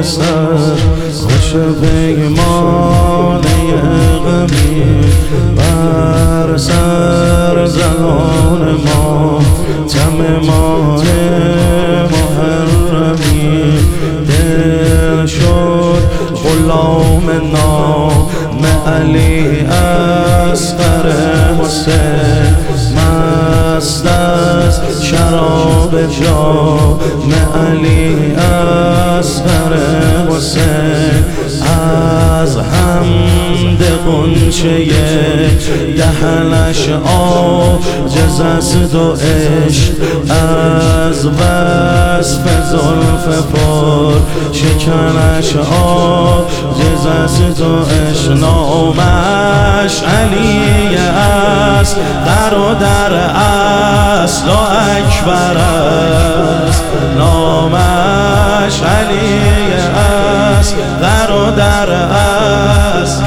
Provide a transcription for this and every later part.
سر خوش پیمانه غمی بر سر زنان ما تم ماه محرمی دل شد غلام نام علی اصغر حسین مست از شراب جام علی اصغر حسین از حمد غنچه دهنش عاجز است و عشق از وصف زلف پر شکنش عاجز است و عشق نامش علی است در و در اصل و اکبر است نامش علی است در و در اصل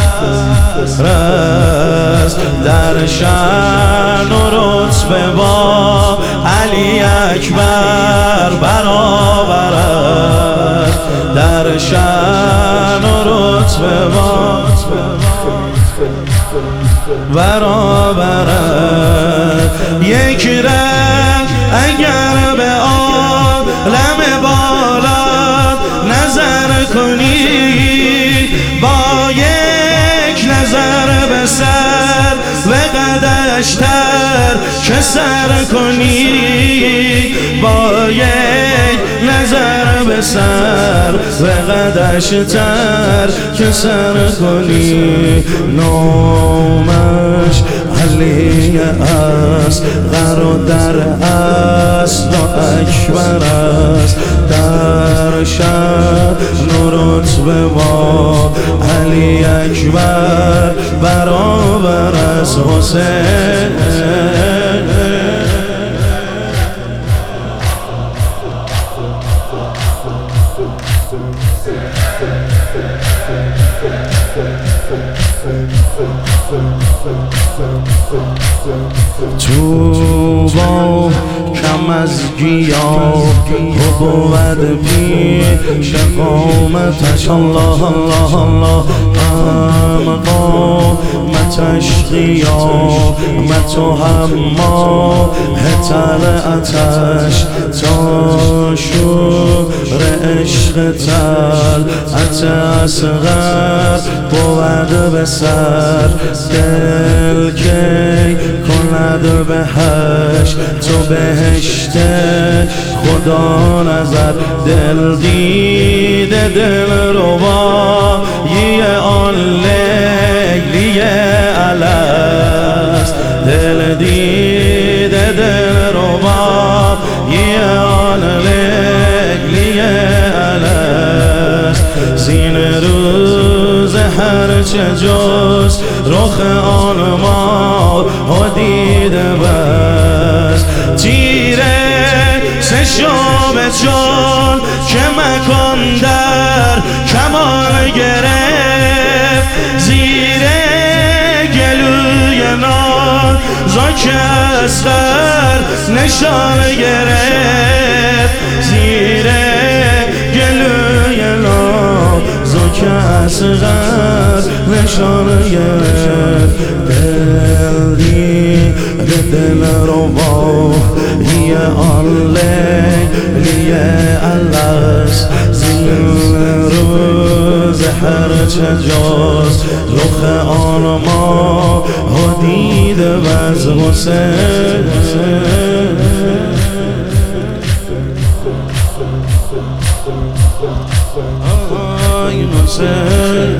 در شأن و رتبه با علی اکبر برابر است در شأن و رتبه با برابر است یک رنگ اگر به عالم بالا نظر کنی با یک نظر به سر و قدش تر که سر کنی با یک نظر به سر و قدش تر که سر کنی نامش علی است غر و در اصل و اکبر است در شأن و رتبه با علی اکبر برابر است حسین تو با کم از گیاه و بود پیش قامتش الله الله الله هم قامتش قیامت و هم ماه طلعتش تا شور عشق طلعت اصغر بود به سر دل کی کند بهش تو بهشت خدا نظر دل دیده دل ربایی آن لیلی الست دل دیده دل ربایی آن لیلی الست زین روز هرچه جز رخ آن ما و دیده بس تیره سشام چون که مکان در کمال گرفت زیر گلوی نان زاک اصغر نشان گرفت زیر گلوی نان زاک اصغر نشان گرفت دل دل ربایی آن لیلی الست زین روز هرچه جز رخ آن ما و دیده بز حسین آی حسین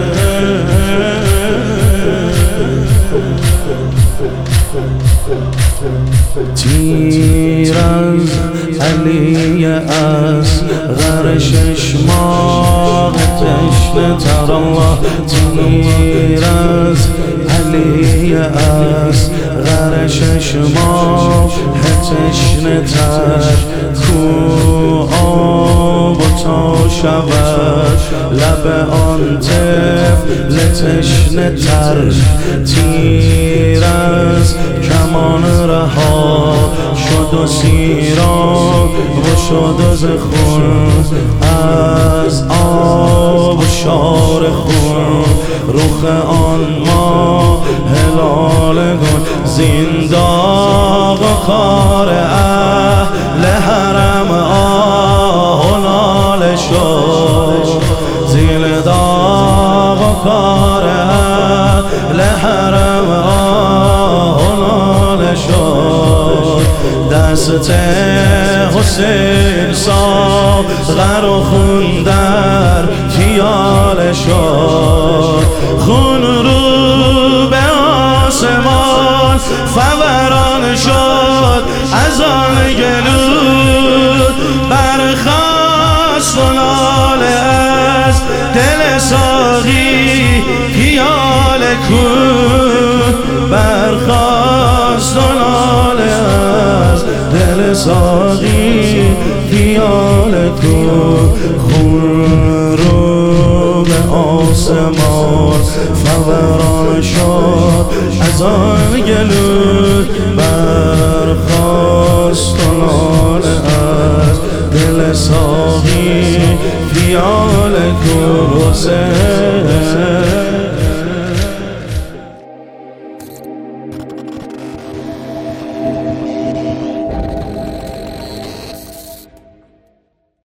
تیر از علی اصغر شش ماه تشنه تر الله تیر از علی اصغر شش ماه تشنه تر کو آب و تا شود لب آن طفل تشنه تر تیر از کمان رها شد دو سیراب شد از خون، از آب شار خون، رخ آن ما هلال گل، زنداق و کار اهل حرم آه و ناله شد، زیر داغ و کار اهل حرم آه و ناله شد. دست حسین ساغر و خون در پیاله شد، خون رو به آسمان فوران شد، از آن گلو برخاست و ناله از دل ساقی پیاله کن، برخاست و ناله از دل ساقی پیاله کن. خون رو به آسمان فوران شد، از آن